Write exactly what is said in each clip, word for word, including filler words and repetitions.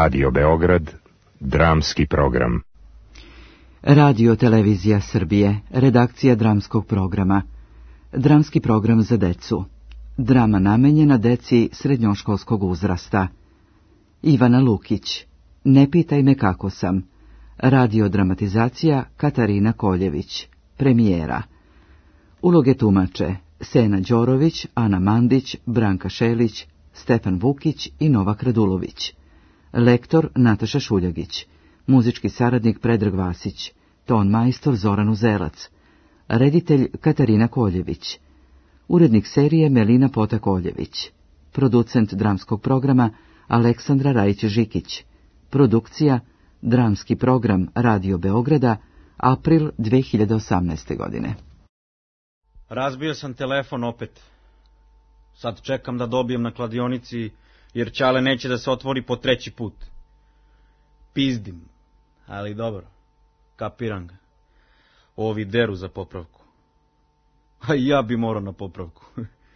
Radio Beograd, dramski program. Radio Televizija Srbije, redakcija dramskog programa. Dramski program za decu. Drama namenjena deci srednjoškolskog uzrasta. Ivana Lukić. Ne pitaj me kako sam. Radiodramatizacija Katarina Koljević. Premijera. Uloge tumače Sena Đorović, Ana Mandić, Branka Šelić, Stefan Vukić i Novak Radulović. Lektor Nataša Šuljagić. Muzički saradnik Predrag Vasić. Ton majstor Zoran Uzelac. Reditelj Katarina Koljević. Urednik serije Melina Pota-Koljević. Producent dramskog programa Aleksandra Rajić-Žikić. Produkcija Dramski program Radio Beograda, april dve hiljade osamnaeste. godine. Razbio sam telefon opet. Sad čekam da dobijem na kladionici, jer Ćale neće da se otvori po treći put. Pizdim, ali dobro, kapiram ga. Ovi deru za popravku. A i ja bi morao na popravku.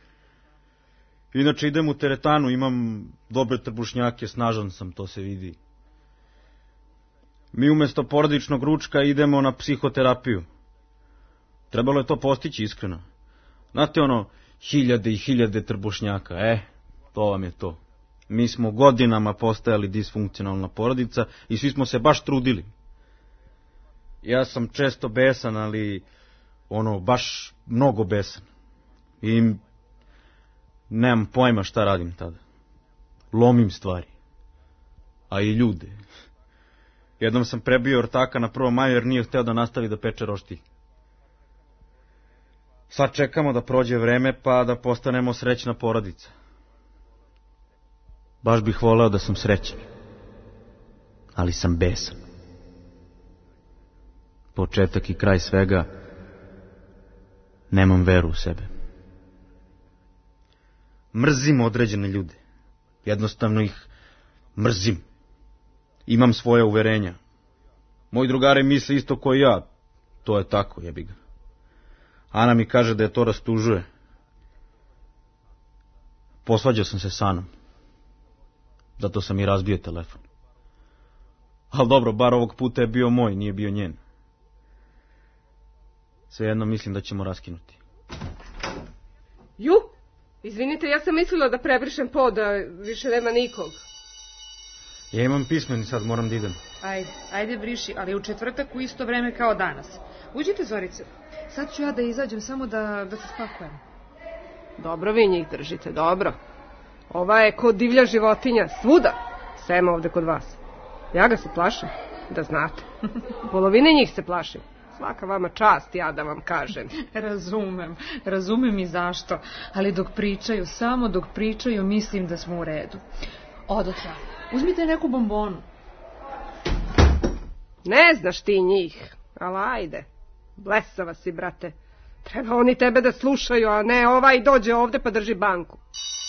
Inače idem u teretanu, imam dobre trbušnjake, snažan sam, to se vidi. Mi umjesto porodičnog ručka idemo na psihoterapiju. Trebalo je to postići iskreno. Znate ono, hiljade i hiljade trbušnjaka, e, to vam je to. Mi smo godinama postajali disfunkcionalna porodica i svi smo se baš trudili. Ja sam često besan, ali ono, baš mnogo besan. I nemam pojma šta radim tada. Lomim stvari. A i ljude. Jednom sam prebio ortaka na prvom maju jer nije hteo da nastavi da peče roštilj. Sad čekamo da prođe vreme pa da postanemo srećna porodica. Baš bih voleo da sam srećan. Ali sam besan. Početak i kraj svega, nemam veru u sebe. Mrzim određene ljude. Jednostavno ih mrzim. Imam svoje uverenja. Moji drugari misle isto ko i ja. To je tako, jebi ga. Ana mi kaže da je to rastužuje. Posvađao sam se s Anom. Zato sam i razbio telefon. Ali dobro, bar ovog puta je bio moj, nije bio njen. Svejedno mislim da ćemo raskinuti. Ju, izvinite, ja sam mislila da prebrišem pod, da više nema nikog. Ja imam pismeni, sad moram da idem. Ajde, ajde briši, ali u četvrtak u isto vreme kao danas. Uđite, Zorice, sad ću ja da izađem samo da, da se spakujem. Dobro vi njih držite, dobro. Ova je kod divlja životinja, svuda, sem ovde kod vas. Ja ga se plašim, da znate. Polovine njih se plašim. Svaka vama čast, ja da vam kažem. Razumem, razumem i zašto, ali dok pričaju, samo dok pričaju, mislim da smo u redu. Odotra, uzmite neku bombonu. Ne znaš ti njih, ali ajde, blesava si, brate. Treba oni tebe da slušaju, a ne ovaj dođe ovde pa drži banku.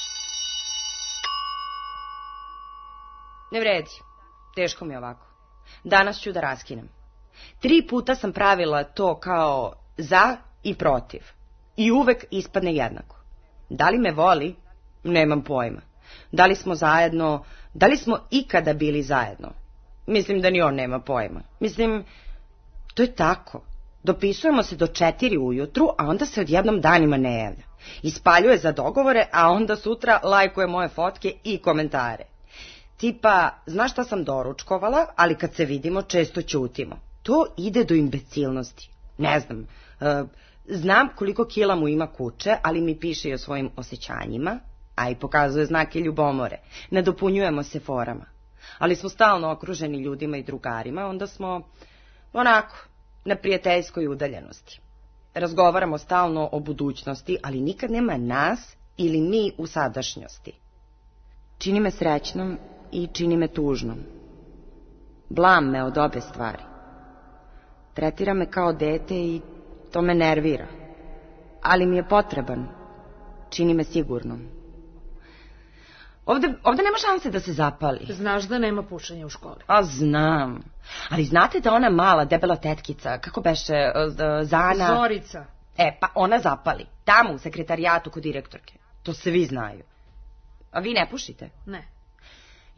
Ne vredi, teško mi je ovako. Danas ću da raskinem. Tri puta sam pravila to kao za i protiv. I uvek ispadne jednako. Da li me voli? Nemam pojma. Da li smo zajedno? Da li smo ikada bili zajedno? Mislim da ni on nema pojma. Mislim, to je tako. Dopisujemo se do četiri ujutru, a onda se odjednom danima ne javlja. Ispaljuje za dogovore, a onda sutra lajkuje moje fotke i komentare. Tipa, znaš šta sam doručkovala, ali kad se vidimo često ćutimo. To ide do imbecilnosti. Ne znam, e, znam koliko kila mu ima kuće, ali mi piše i o svojim osjećanjima, a i pokazuje znake ljubomore. Nadopunjujemo se forama. Ali smo stalno okruženi ljudima i drugarima, onda smo onako na prijateljskoj udaljenosti. Razgovaramo stalno o budućnosti, ali nikad nema nas ili mi u sadašnjosti. Čini me srećnom i čini me tužnom. Blam me od obe stvari. Tretira me kao dete i to me nervira. Ali mi je potreban. Čini me sigurnom. Ovde, ovde nema šanse da se zapali. Znaš da nema pušenja u školi? A znam. Ali znate da ona mala, debela tetkica, kako beše, Zana... Zorica. E, pa ona zapali. Tamo u sekretarijatu kod direktorke. To svi znaju. A vi ne pušite? Ne.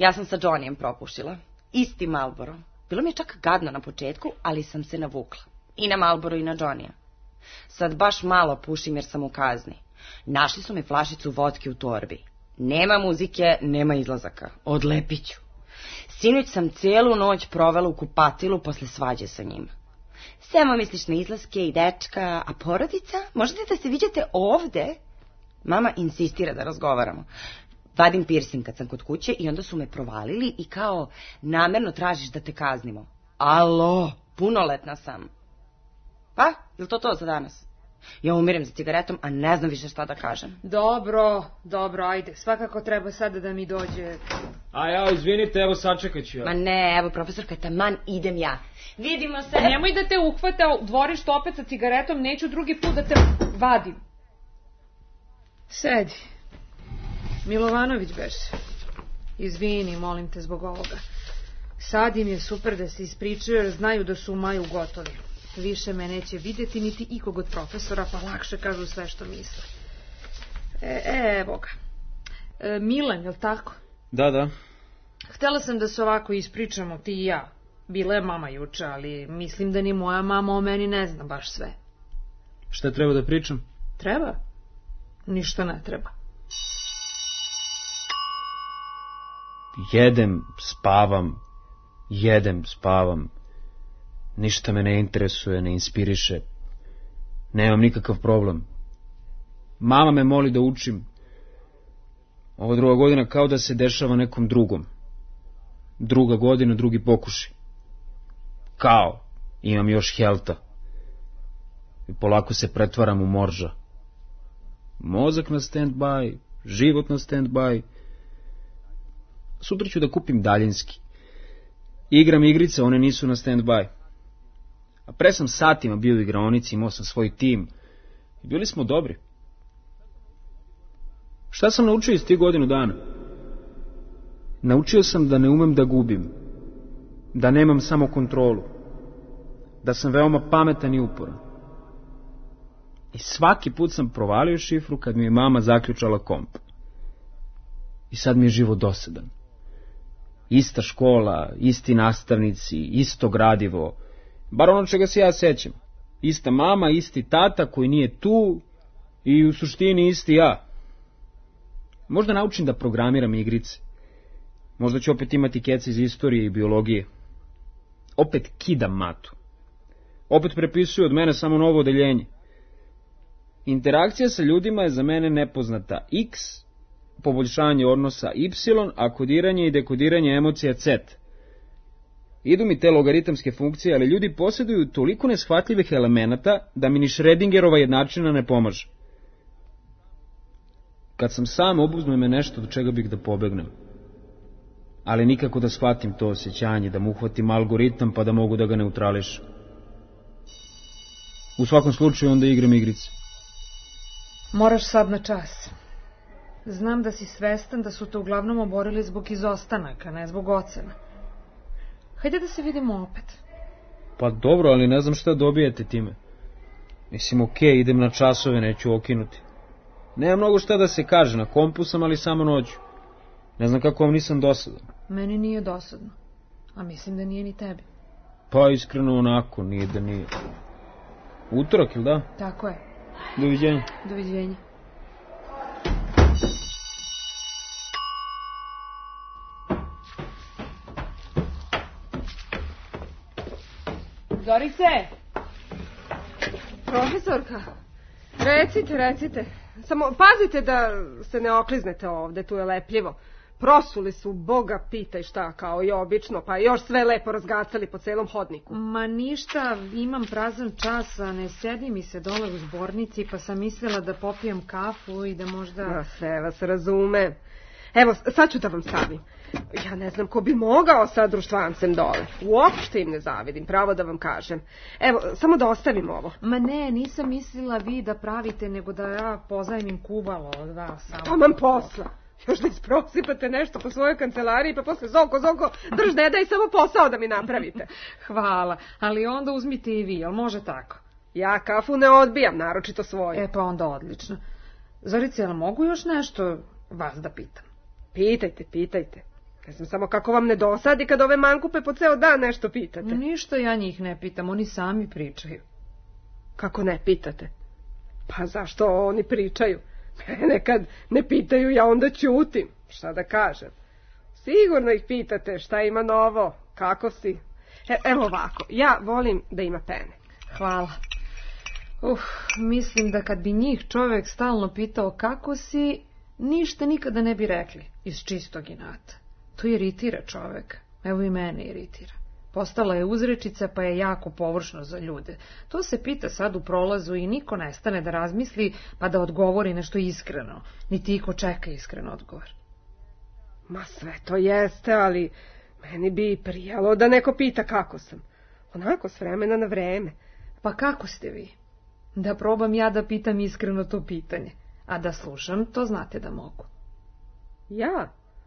Ja sam sa Johnnyem propušila. Isti Marlboro. Bilo mi je čak gadno na početku, ali sam se navukla. I na Marlboro i na Johnnyja. Sad baš malo pušim jer sam u kazni. Našli su mi flašicu vodke u torbi. Nema muzike, nema izlazaka. Odlepit ću. Sinoć sam cijelu noć provela u kupatilu posle svađe sa njim. Samo misliš na izlaske i dečka, a porodica? Možete da se viđate ovde? Mama insistira da razgovaramo. Vadim piercing kad sam kod kuće i onda su me provalili i kao namerno tražiš da te kaznimo. Alo, punoletna sam. Pa, je li to to za danas? Ja umirem za cigaretom, a ne znam više šta da kažem. Dobro, dobro, ajde. Svakako treba sada da mi dođe... A ja, izvinite, evo sačekat ću ja. Ma ne, evo profesorka, taman idem ja. Vidimo se. Nemoj da te uhvate u dvorištu opet sa cigaretom, neću drugi put da te vadim. Sedi. Milovanović beše. Izvini, molim te zbog ovoga. Sad im je super da se ispričaju jer znaju da su u maju gotovi. Više me neće vidjeti niti ikog od profesora, pa lakše kažu sve što misle. E, evo ga. E, Milan, jel tako? Da, da. Htela sam da se ovako ispričamo, ti i ja. Bila je mama juče, ali mislim da ni moja mama o meni ne zna baš sve. Šta treba da pričam? Treba? Ništa ne treba. Jedem, spavam, jedem, spavam. Ništa me ne interesuje, ne inspiriše. Nemam nikakav problem. Mama me moli da učim. Ova druga godina kao da se dešava nekom drugom. Druga godina, drugi pokušaj. Kao, imam još helta. I polako se pretvaram u morža. Mozak na stand-by, život na stand-by. Sutra ću da kupim daljinski. Igram igrice, one nisu na stand-by. A pre sam satima bio u igraonici, imao sam svoj tim. I bili smo dobri. Šta sam naučio iz tih godinu dana? Naučio sam da ne umem da gubim. Da nemam samo kontrolu. Da sam veoma pametan i uporan. I svaki put sam provalio šifru kad mi je mama zaključala komp. I sad mi je život dosadan. Ista škola, isti nastavnici, isto gradivo. Bar ono čega se ja sećam. Ista mama, isti tata koji nije tu i u suštini isti ja. Možda naučim da programiram igrice. Možda ću opet imati kece iz istorije i biologije. Opet kidam matu. Opet prepisuju od mene samo novo odeljenje. Interakcija sa ljudima je za mene nepoznata X, poboljšanje odnosa Y, a kodiranje i dekodiranje emocija Z. Idu mi te logaritamske funkcije, ali ljudi posjeduju toliko neshvatljivih elemenata da mi ni Schrödingerova jednačina ne pomaže. Kad sam sam, obuzme me nešto do čega bih da pobegnem. Ali nikako da shvatim to osjećanje, da mu uhvatim algoritam pa da mogu da ga neutrališem. U svakom slučaju onda igram igrice. Moraš sad na čas. Znam da si svestan da su te uglavnom oborili zbog izostanaka, ne zbog ocena. Hajde da se vidimo opet. Pa dobro, ali ne znam šta dobijete time. Mislim, okej, idem na časove, neću okinuti. Nema mnogo šta da se kaže, na kompu sam, ali samo noću. Ne znam kako vam nisam dosadan. Meni nije dosadno, a mislim da nije ni tebi. Pa iskreno onako, nije da nije. Utorak, ili da? Tako je. Doviđenja. Doviđenja. Zorice! Profesorka, recite, recite. Samo pazite da se ne okliznete ovde, tu je lepljivo. Prosuli su, Boga pitaj šta, kao i obično, pa još sve lepo razgacali po celom hodniku. Ma ništa, imam prazan čas, a ne sedi mi se dole u zbornici, pa sam mislila da popijem kafu i da možda... Ma sve vas razume. Evo, sad ću da vam stavim. Ja ne znam ko bi mogao sa društvancem dole. Uopšte im ne zavidim, pravo da vam kažem. Evo, samo da ostavim ovo. Ma ne, nisam mislila vi da pravite, nego da ja pozajmim kuvalo od vas. Samo. Taman posla. Još da isprosipate nešto po svojoj kancelariji, pa posle zoko, zoko, drž ne daj samo posao da mi napravite. Hvala, ali onda uzmite i vi, jel može tako? Ja kafu ne odbijam, naročito svoju. E pa onda odlično. Zorice, jel mogu još nešto vas da pitam? Pitajte, pitajte. Ne znam samo kako vam ne dosadi kad ove mankupe po ceo dan nešto pitate. Ništa ja njih ne pitam, oni sami pričaju. Kako ne pitate? Pa zašto oni pričaju? Mene kad ne pitaju, ja onda ćutim. Šta da kažem? Sigurno ih pitate šta ima novo, kako si. E, evo ovako, ja volim da ima pene. Hvala. Uf, mislim da kad bi njih čovjek stalno pitao kako si, ništa nikada ne bi rekli, iz čistog inata. To iritira čovjeka, evo i mene iritira. Postala je uzrečica pa je jako površno za ljude. To se pita sad u prolazu i niko ne stane da razmisli pa da odgovori nešto iskreno, niti iko čeka iskren odgovor. Ma sve to jeste, ali meni bi prijalo da neko pita kako sam. Onako s vremena na vreme. Pa kako ste vi? Da probam ja da pitam iskreno to pitanje, a da slušam, to znate da mogu. Ja?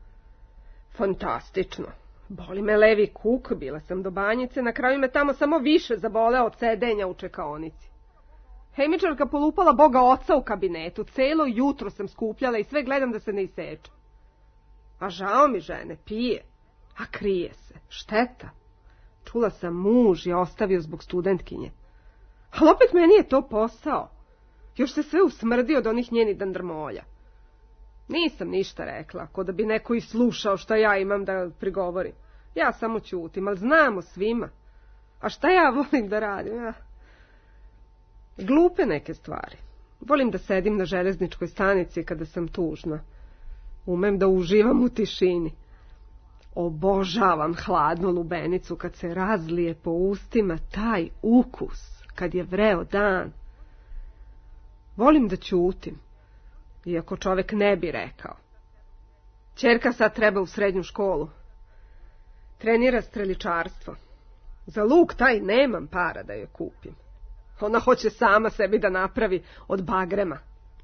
Fantastično. Boli me levi kuk, bila sam do banjice, na kraju me tamo samo više zaboleo od sedenja u čekaonici. Hemičarka polupala Boga oca u kabinetu, celo jutro sam skupljala i sve gledam da se ne iseče. A žao mi žene, pije, a krije se, šteta. Čula sam muž je ostavio zbog studentkinje. Ali opet meni je to posao. Još se sve usmrdi od onih njenih dandrmolja. Nisam ništa rekla, ko da bi neko i slušao šta ja imam da prigovorim. Ja samo ćutim, ali znamo svima. A šta ja volim da radim? Ja? Glupe neke stvari. Volim da sedim na železničkoj stanici kada sam tužna. Umem da uživam u tišini. Obožavam hladnu lubenicu kad se razlije po ustima taj ukus, kad je vreo dan. Volim da ćutim, iako čovek ne bi rekao. Ćerka sad treba u srednju školu. Trenira streličarstvo. Za luk taj nemam para da joj kupim. Ona hoće sama sebi da napravi od bagrema.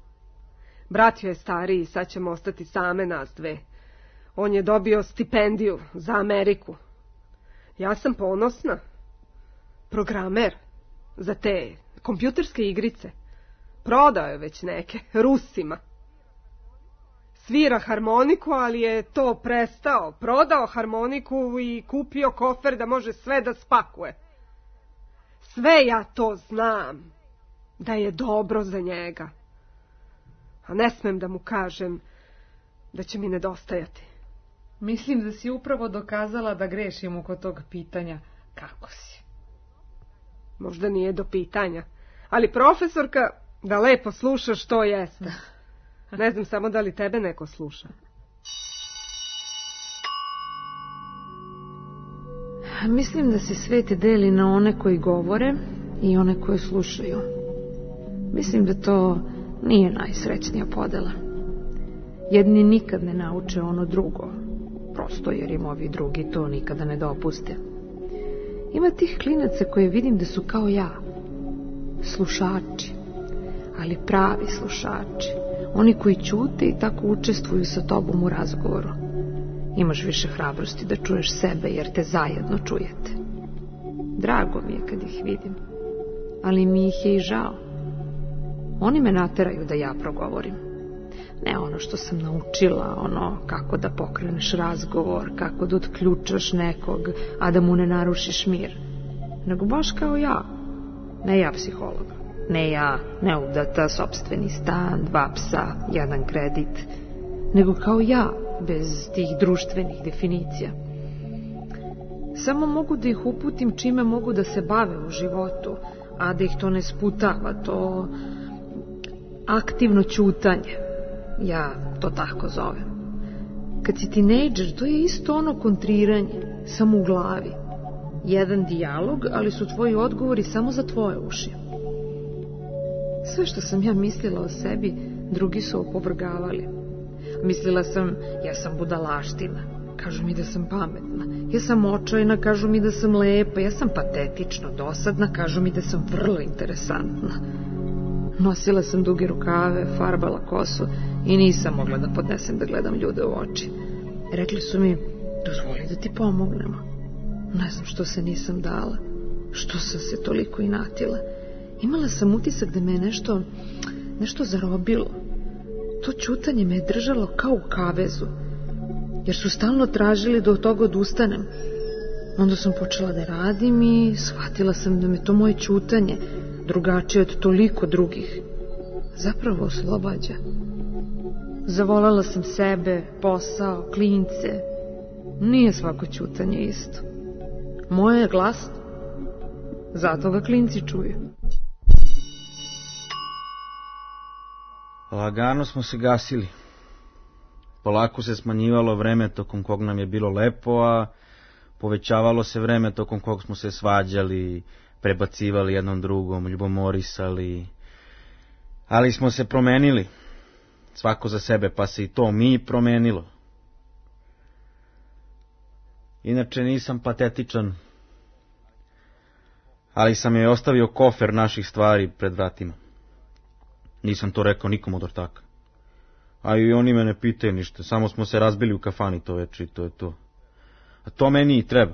Brat joj je stariji, sad ćemo ostati same nas dve. On je dobio stipendiju za Ameriku. Ja sam ponosna. Programer za te kompjuterske igrice. Prodao je već neke, Rusima. Svira harmoniku, ali je to prestao. Prodao harmoniku i kupio kofer da može sve da spakuje. Sve ja to znam, da je dobro za njega. A ne smem da mu kažem da će mi nedostajati. Mislim da si upravo dokazala da grešim oko tog pitanja kako si. Možda nije do pitanja, ali profesorka da lepo sluša što jeste. Ne znam samo da li tebe neko sluša. Mislim da se svet deli na one koji govore i one koje slušaju. Mislim da to nije najsrećnija podela. Jedni nikad ne nauče ono drugo, prosto jer im ovi drugi to nikada ne dopuste. Ima tih klinaca koje vidim da su kao ja, slušači, ali pravi slušači, oni koji ćute i tako učestvuju sa tobom u razgovoru. Imaš više hrabrosti da čuješ sebe jer te zajedno čujete. Drago mi je kad ih vidim, ali mi ih je i žao. Oni me nateraju da ja progovorim. Ne ono što sam naučila, ono kako da pokreneš razgovor, kako da otključaš nekog, a da mu ne narušiš mir. Nego baš kao ja. Ne ja psiholog. Ne ja neudata, sopstveni stan, dva psa, jedan kredit. Nego kao ja, bez tih društvenih definicija. Samo mogu da ih uputim čime mogu da se bave u životu, a da ih to ne sputava, to aktivno ćutanje. Ja to tako zovem. Kad si tinejdžer, to je isto ono kontriranje, samo u glavi. Jedan dijalog, ali su tvoji odgovori samo za tvoje uši. Sve što sam ja mislila o sebi, drugi su opovrgavali. Mislila sam, ja sam budalaština, kažu mi da sam pametna. Ja sam očajna, kažu mi da sam lepa. Ja sam patetično dosadna, kažu mi da sam vrlo interesantna. Nosila sam duge rukave, farbala kosu i nisam mogla da podnesem da gledam ljude u oči. Rekli su mi, dozvoli da ti pomognemo. Ne znam što se nisam dala, što sam se toliko inatila. Imala sam utisak da me je nešto, nešto zarobilo. To ćutanje me je držalo kao u kavezu. jer su stalno tražili da od toga odustanem. Onda sam počela da radim i shvatila sam da me to moje ćutanje, drugačije od toliko drugih, zapravo oslobađa. Zavolela sam sebe, posao, klince. Nije svako ćutanje isto. Moje je glasno, zato ga klinci čuju. Lagano smo se gasili. Polako se smanjivalo vreme tokom kog nam je bilo lepo, a povećavalo se vreme tokom kog smo se svađali, prebacivali jednom drugom, ljubomorisali. Ali smo se promenili. Svako za sebe, pa se i to mi promenilo. Inače nisam patetičan, ali sam joj ostavio kofer naših stvari pred vratima. Nisam to rekao nikom od ortaka. A i oni me ne pitaju ništa, samo smo se razbili u kafani to večer i to je to. A to meni i treba.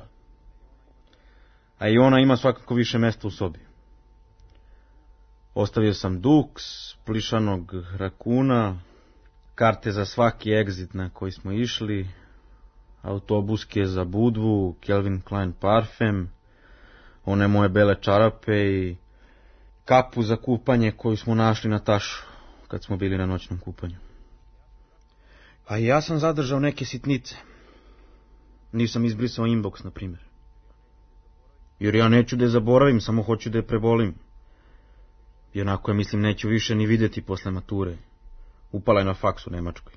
A i ona ima svakako više mesta u sobi. Ostavio sam duks, plišanog rakuna, karte za svaki egzit na koji smo išli, autobuske za Budvu, Calvin Klein parfem, one moje bele čarape i kapu za kupanje koju smo našli na tašu kad smo bili na noćnom kupanju. A i ja sam zadržao neke sitnice. Nisam izbrisao inbox, na primjer. Jer ja neću da je zaboravim, samo hoću da je prebolim. I onako je, mislim, neću više ni vidjeti posle mature. Upala je na faks u Nemačkoj.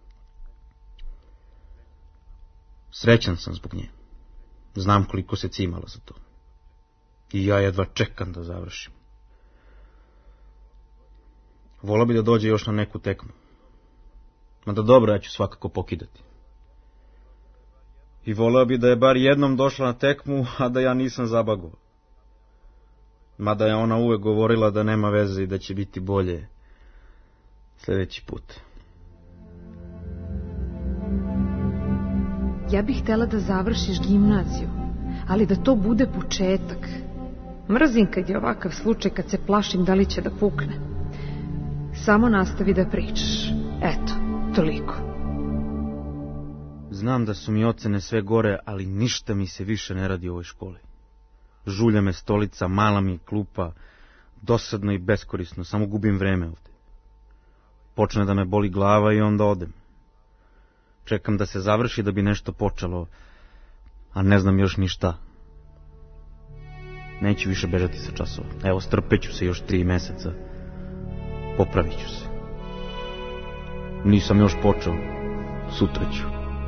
Srećan sam zbog nje. Znam koliko se cimala za to. I ja jedva čekam da završim. Volao bi da dođe još na neku tekmu. Mada dobro, ja ću svakako pokidati. I voleo bi da je bar jednom došla na tekmu, a da ja nisam zabagao. Mada je ona uvek govorila da nema veze i da će biti bolje sljedeći put. Ja bih htjela da završiš gimnaziju, ali da to bude početak. Mrzim kad je ovakav slučaj, kad se plašim da li će da pukne. Samo nastavi da pričaš. Eto, toliko. Znam da su mi ocene sve gore, ali ništa mi se više ne radi u ovoj školi. Žulja me stolica, mala mi je klupa, dosadno i beskorisno, samo gubim vreme ovdje. Počne da me boli glava i onda odem. Čekam da se završi da bi nešto počelo, a ne znam još ni šta. Neću više bežati sa časova. Evo, strpeću se još tri meseca. Popravit ću se. Nisam još počeo. Sutra ću.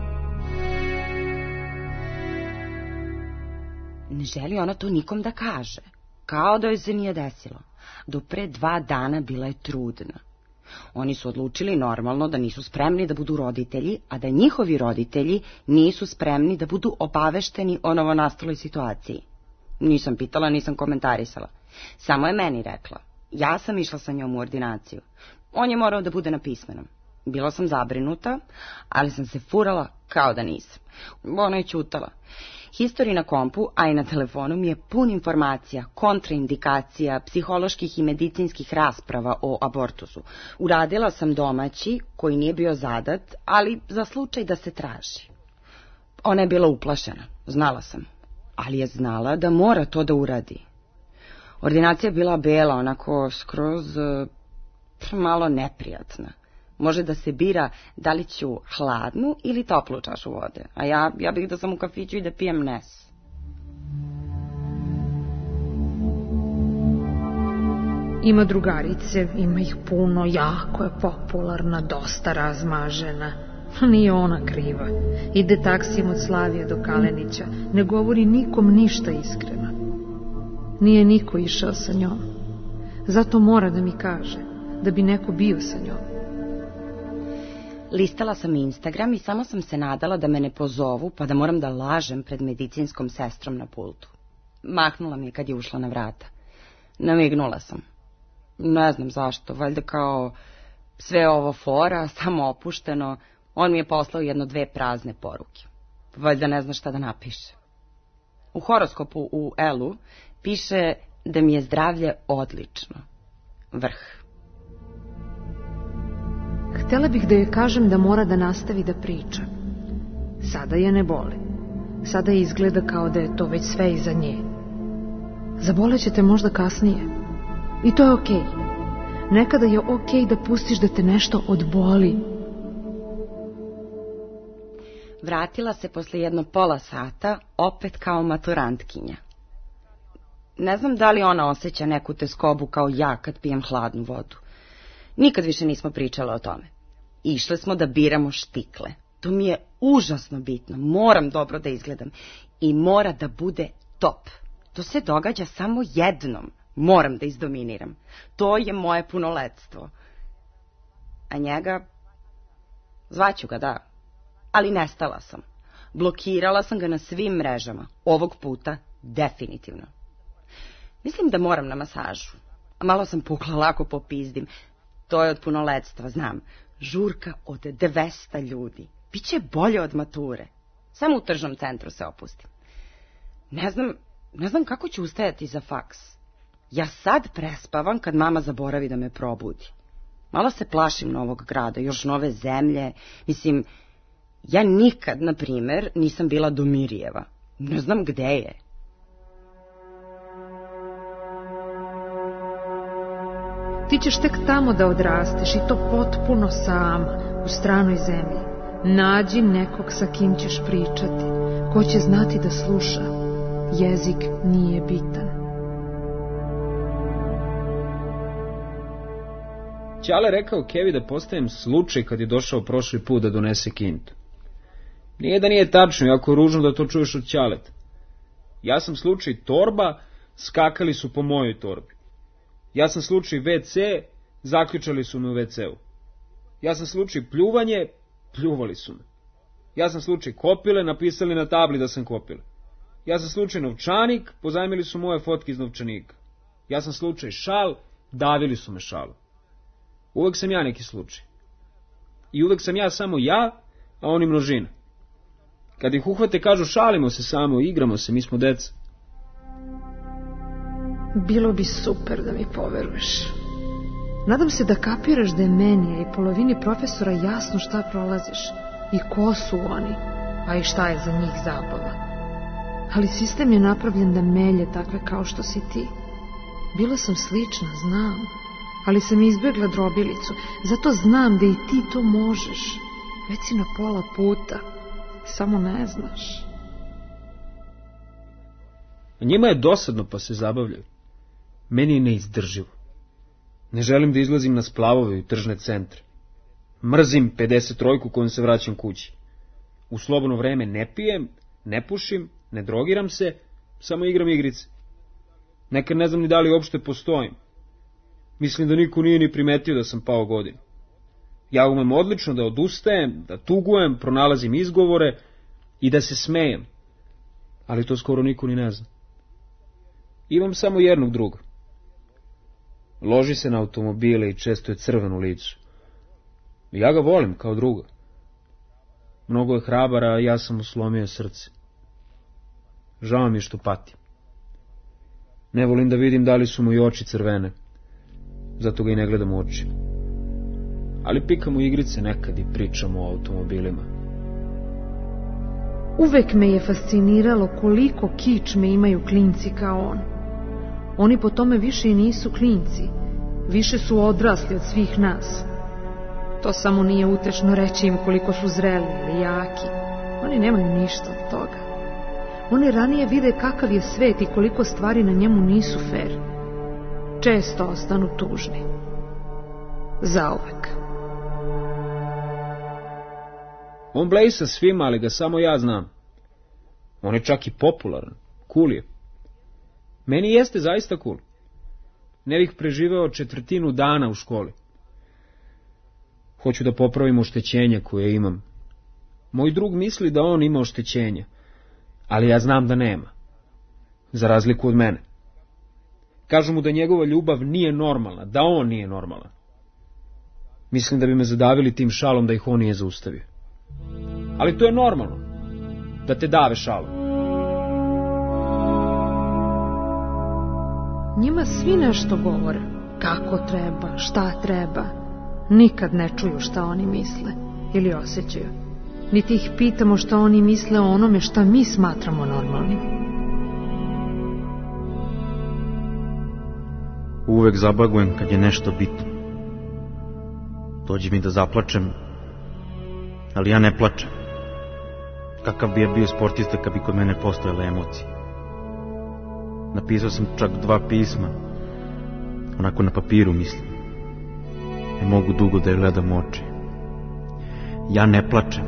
Ne želi ona to nikom da kaže. Kao da joj se nije desilo. Do pre dva dana bila je trudna. Oni su odlučili normalno da nisu spremni da budu roditelji, a da njihovi roditelji nisu spremni da budu obavešteni o novonastaloj situaciji. Nisam pitala, nisam komentarisala. Samo je meni rekla. Ja sam išla sa njom u ordinaciju. On je morao da bude na pismenom. Bila sam zabrinuta, ali sam se furala kao da nisam. Ona je ćutala. Historij na kompu, a i na telefonu mi je pun informacija, kontraindikacija, psiholoških i medicinskih rasprava o abortusu. Uradila sam domaći, koji nije bio zadat, ali za slučaj da se traži. Ona je bila uplašena, znala sam, ali je znala da mora to da uradi. Ordinacija je bila bela, onako skroz malo neprijatna. Može da se bira da li ću hladnu ili toplu čašu vode, a ja, ja bih da sam u kafiću i da pijem nes. Ima drugarice, ima ih puno, jako je popularna, dosta razmažena. Nije ona kriva. Ide taksijem od Slavije do Kalenića, ne govori nikom ništa iskreno. Nije niko išao sa njom. Zato mora da mi kaže, da bi neko bio sa njom. Listala sam Instagram i samo sam se nadala da me ne pozovu, pa da moram da lažem pred medicinskom sestrom na pultu. Mahnula mi je kad je ušla na vrata. Namignula sam. Ne znam zašto, valjda kao sve ovo fora, samo opušteno, on mi je poslao jedno dve prazne poruke. Valjda ne zna šta da napiše. U horoskopu u Elu piše da mi je zdravlje odlično. Vrh. Htjela bih da joj kažem da mora da nastavi da priča. Sada je ne bole. Sada izgleda kao da je to već sve iza nje. Zaboleće te možda kasnije. I to je okej. Nekada je okej da pustiš da te nešto odboli. Vratila se posle jedno pola sata, opet kao maturantkinja. Ne znam da li ona osjeća neku teskobu kao ja kad pijem hladnu vodu. Nikad više nismo pričale o tome. Išle smo da biramo štikle. To mi je užasno bitno. Moram dobro da izgledam. I mora da bude top. To se događa samo jednom. Moram da izdominiram. To je moje punoletstvo. A njega... Zvaću ga, da. Ali nestala sam. Blokirala sam ga na svim mrežama. Ovog puta definitivno. Mislim da moram na masažu. Malo sam pukla, lako popizdim. To je od punoletstva, znam. Žurka od dvesta ljudi. Biće bolje od mature. Samo u tržnom centru se opustim. Ne znam, ne znam kako ću ustajati za faks. Ja sad prespavam kad mama zaboravi da me probudi. Malo se plašim novog grada, još nove zemlje. Mislim, ja nikad, na primer, nisam bila do Mirijeva. Ne znam gde je. Ti ćeš tek tamo da odrasteš i to potpuno sama, u stranoj zemlji. Nađi nekog sa kim ćeš pričati, ko će znati da sluša. Jezik nije bitan. Ćale rekao Kevi da postajem slučaj kad je došao prošli put da donese kintu. Nije da nije tačno, jako je ružno da to čuješ od Ćaleta. Ja sam slučaj torba, skakali su po mojoj torbi. Ja sam slučaj ve ce, zaključali su me u ve ceu. Ja sam slučaj pljuvanje, pljuvali su me. Ja sam slučaj kopile, napisali na tabli da sam kopile. Ja sam slučaj novčanik, pozajmili su moje fotke iz novčanika. Ja sam slučaj šal, davili su me šalom. Uvek sam ja neki slučaj. I uvek sam ja samo ja, a oni množina. Kad ih uhvate kažu šalimo se samo, igramo se, mi smo deca. Bilo bi super da mi poveruješ. Nadam se da kapiraš da je meni i polovini profesora jasno šta prolaziš i ko su oni, a i šta je za njih zabava. Ali sistem je napravljen da melje takve kao što si ti. Bila sam slična, znam, ali sam izbjegla drobilicu, zato znam da i ti to možeš. Već si na pola puta, samo ne znaš. Njima je dosadno pa se zabavljaju. Meni je neizdrživo. Ne želim da izlazim na splavove i tržne centre. Mrzim pedeset trojku kojom se vraćam kući. U slobodno vreme ne pijem, ne pušim, ne drogiram se, samo igram igrice. Nekad ne znam ni da li uopšte postojim. Mislim da niko nije ni primetio da sam pao godinu. Ja umem odlično da odustajem, da tugujem, pronalazim izgovore i da se smejem. Ali to skoro niko ni ne zna. Imam samo jednog druga. Loži se na automobile i često je crven u licu. Ja ga volim kao druga. Mnogo je hrabar, a ja sam mu slomio srce. Žao mi je što patim. Ne volim da vidim da li su mu i oči crvene. Zato ga i ne gledam u oči. Ali pikamo igrice nekad i pričamo o automobilima. Uvek me je fasciniralo koliko kičme imaju klinci kao on. Oni po tome više i nisu klinci, više su odrasli od svih nas. To samo nije utešno reći im koliko su zreli ili jaki. Oni nemaju ništa od toga. Oni ranije vide kakav je svet i koliko stvari na njemu nisu fer. Često ostanu tužni. Zauvek. On bleji sa svima, ali ga samo ja znam. On je čak i popularan, cool je. Meni jeste zaista cool. Ne bih preživeo četvrtinu dana u školi. Hoću da popravim oštećenja koje imam. Moj drug misli da on ima oštećenja, ali ja znam da nema. Za razliku od mene. Kažu mu da njegova ljubav nije normalna, da on nije normalan. Mislim da bi me zadavili tim šalom da ih on nije zaustavio. Ali to je normalno, da te dave šalom. Njima svi nešto govore, kako treba, šta treba. Nikad ne čuju šta oni misle ili osjećaju. niti ih pitamo šta oni misle o onome šta mi smatramo normalnim. Uvek zabagujem kad je nešto bitno. Dođe mi da zaplačem, ali ja ne plačem. Kakav bi ja bio sportista kad bi kod mene postojale emocije. Napisao sam čak dva pisma, onako na papiru mislim. Ne mogu dugo da je gledam u oči. Ja ne plačem.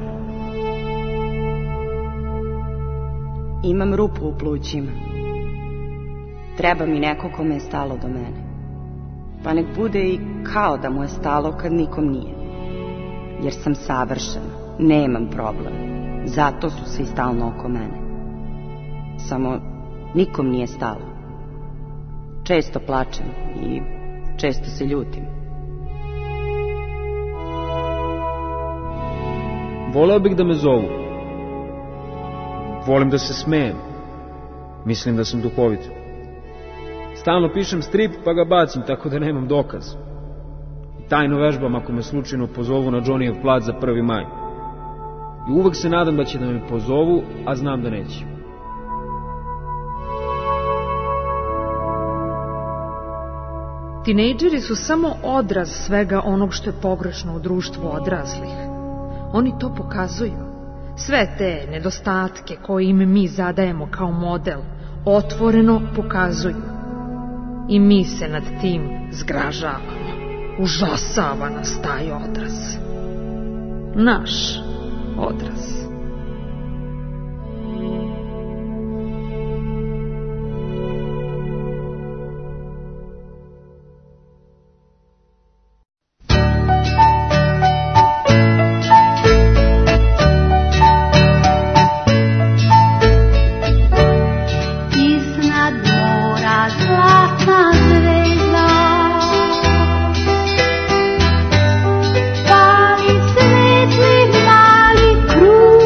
Imam rupu u plućima. Treba mi neko kome je stalo do mene. Pa nek bude i kao da mu je stalo kad nikom nije. Jer sam savršena, nemam problem. Zato su svi stalno oko mene. Samo nikom nije stalo. Često plačem i često se ljutim. Voleo bih da me zovu. Volim da se smejem. Mislim da sam duhovit. Stalno pišem strip pa ga bacim tako da nemam dokaz. Tajno vežbam ako me slučajno pozovu na Johnnyjev plac za prvi maj. I uvek se nadam da će da me pozovu, a znam da neće. Tinejdžeri su samo odraz svega onog što je pogrešno u društvu odraslih. Oni to pokazuju. Sve te nedostatke koje im mi zadajemo kao model, otvoreno pokazuju. I mi se nad tim zgražavamo. Užasava nas taj odraz. Naš odraz. Cruz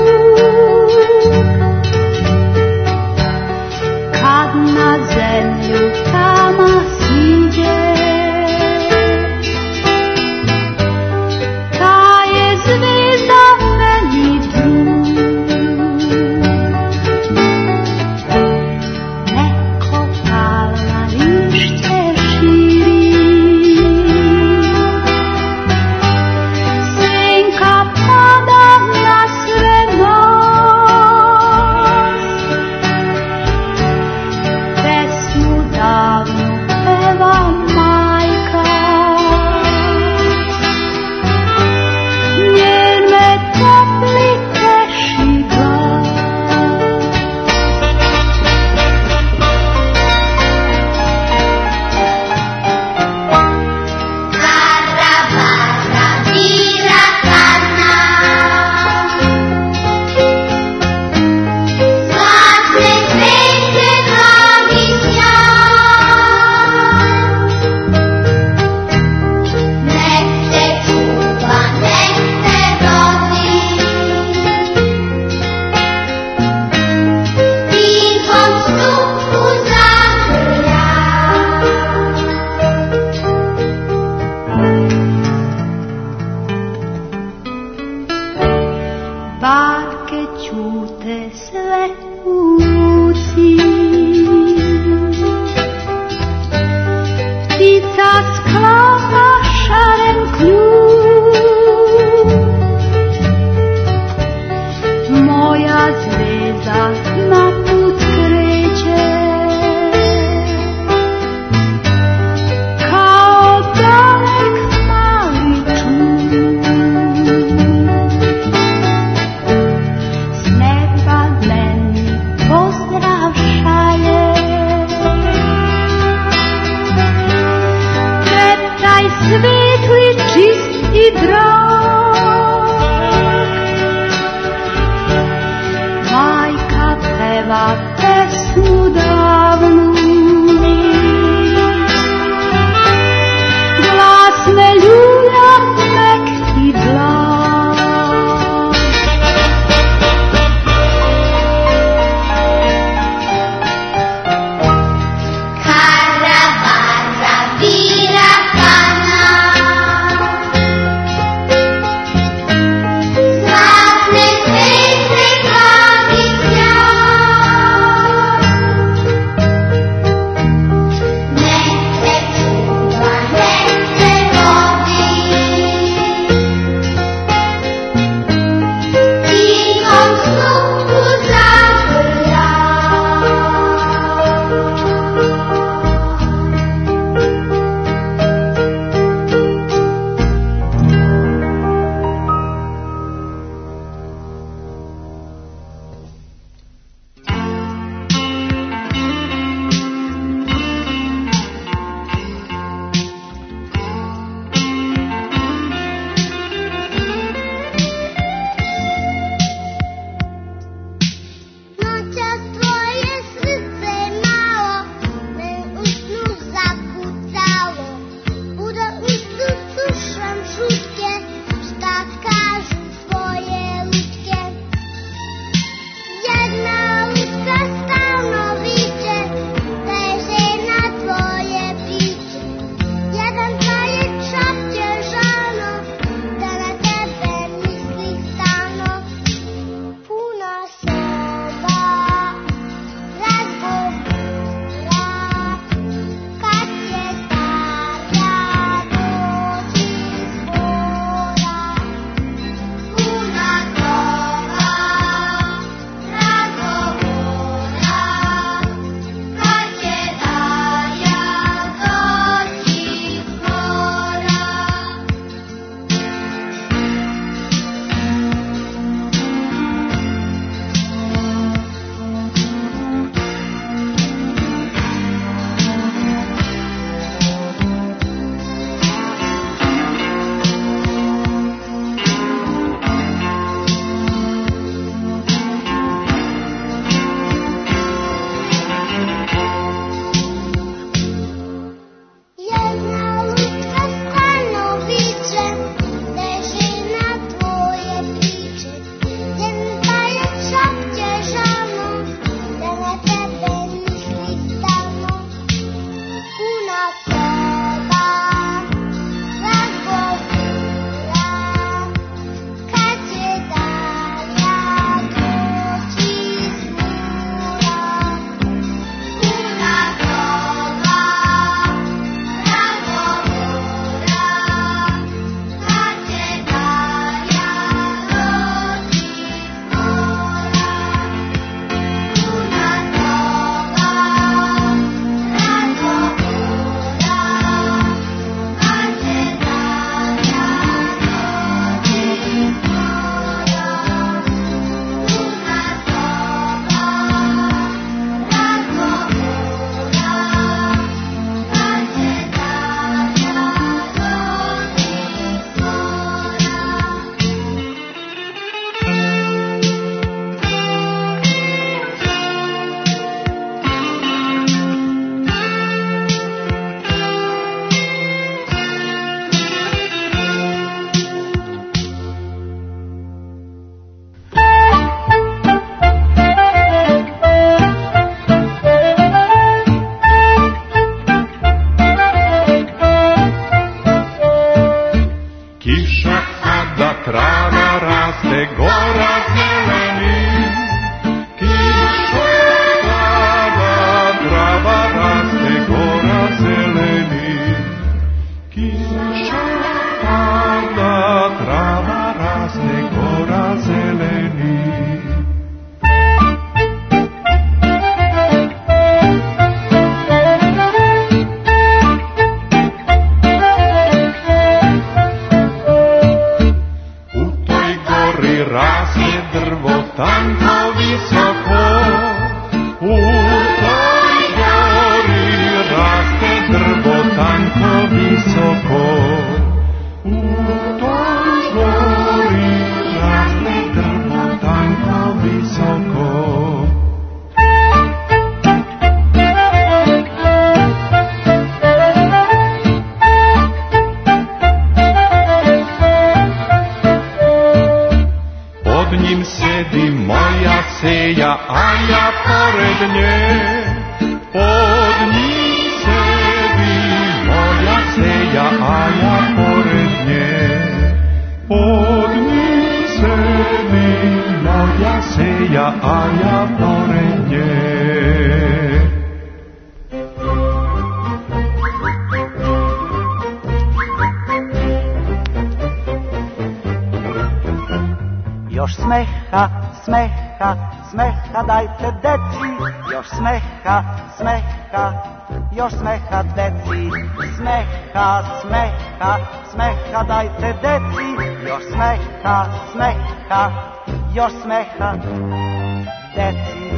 Još smeha, smeha, smeha dajte deci, još smeha, smeha, još smeha deci. Smeha, smeha, smeha dajte deci, još smeha, smeha, još smeha deci.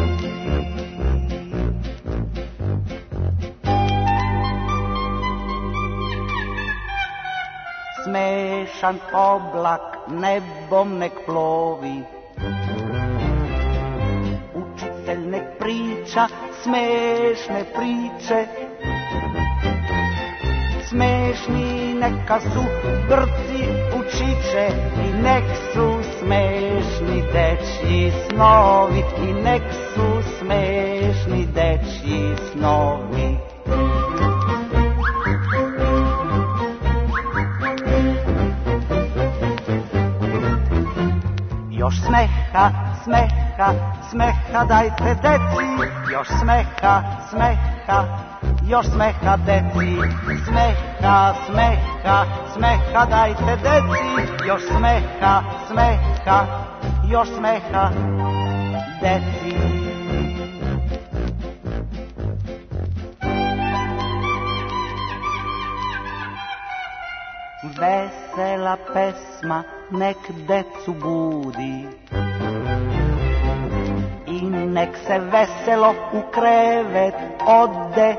Smešan oblak nebom nek plovi, učitelj nek priča smešne priče. Smešni neka su grci učiće i nek su smešni dečji snovi, i nek su smešni dečji snovi. Još smeha, smeha, smeha dajte deci, još smeha, smeha, još smeha deci. Smeha, smeha, smeha dajte deci, još smeha, smeha, još smeha deci. Vesela pesma nek decu budi i nek se veselo u krevet ode.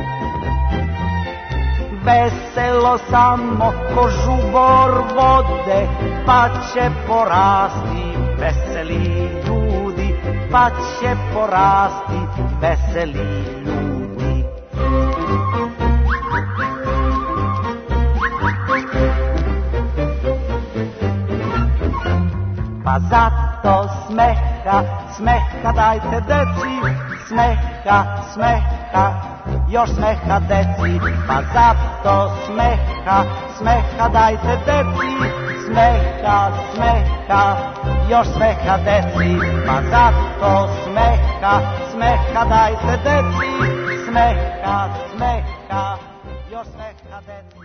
Veselo samo ko žubor vode, pa će porasti veseli ljudi, pa će porasti veseli ljudi. Pa zato smeha, smeha dajte deci, smeha, smeha, još smeha deci. Pa zato smeha, smeha dajte deci, smeha, smeha, još smeha deci. Pa zato smeha, smeha dajte deci, smeha, smeha, još smeha deci.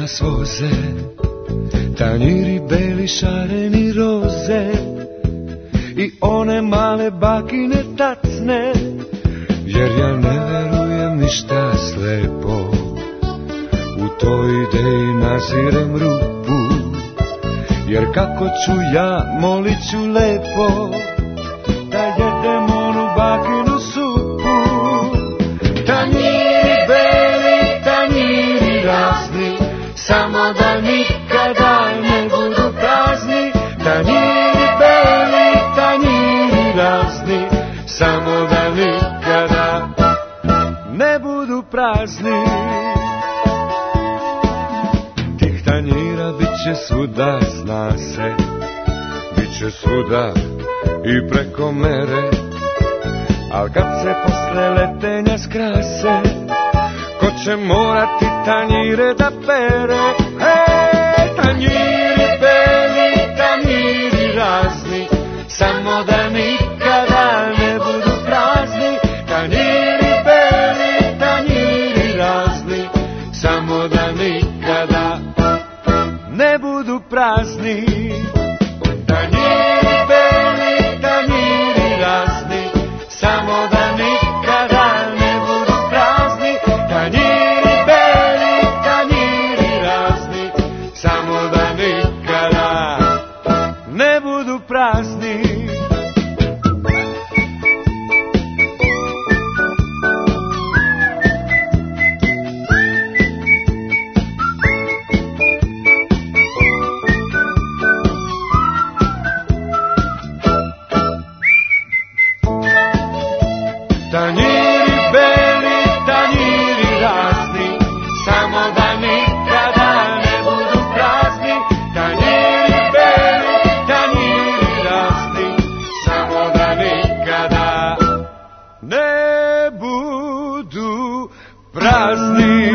nas voze, tanjiri beli šareni roze i one male bakine tacne, jer ja ne verujem ništa slepo, u toj ideji nazirem rupu, jer kako ću ja, molit ću lepo, da jedem onu bakinu supu. Tanjiri beli, tanjiri razni, samo da nikada ne budu prazni. Tanjiri beli, tanjiri razni, samo da nikada ne budu prazni. Tih tanjira bit će svuda, zna se, bit će svuda i preko mere, al kad se posle letenja skrase, ko će morati tanjire da pere? Hej, tanjiri beli, tanjiri razni, samo da nikada ne budu prazni. Tanjiri beli, tanjiri razni, samo da nikada ne budu prazni. Tanjiri beli, tanjiri razni, samo da nikada ne budu prazni. Tanjiri beli, tanjiri razni, samo da nikada ne budu prazni. Tanjiri beli, tanjiri razni, samo da nikada ne budu prazni. Tanjiri beli, tanjiri razni, samo da nikada ne budu prazni.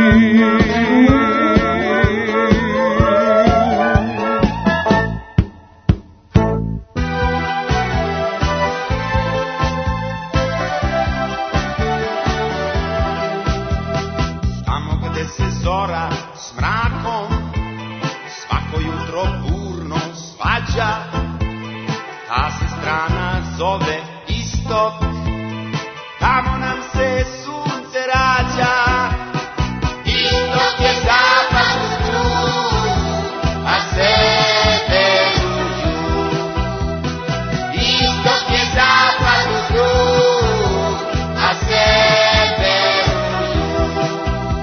Ta se strana zove istok, tamo nam se sunce rađa. Istok je zapad u krug, a sever u jug. Istok je zapad u krug, a sever u jug.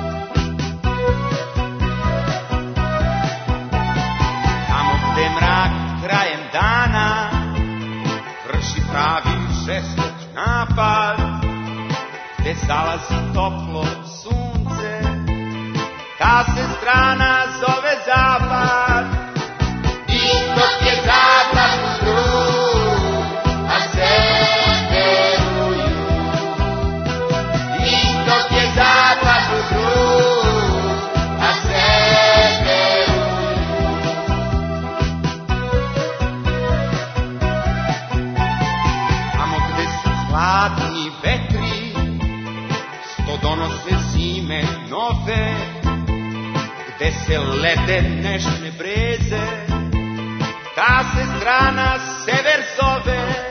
Tamo gde mrak krajem dana vrši pravi žestok napad, gde zalazi toplo sunce, ta se strana zove zapad. Istok je zapad u krug, a sever u jug. Istok je zapad u krug, a sever u jug. Tamo gde su hladni vetri, što donose zime nove, gde se lede nešne breze, ta se strana sever zove.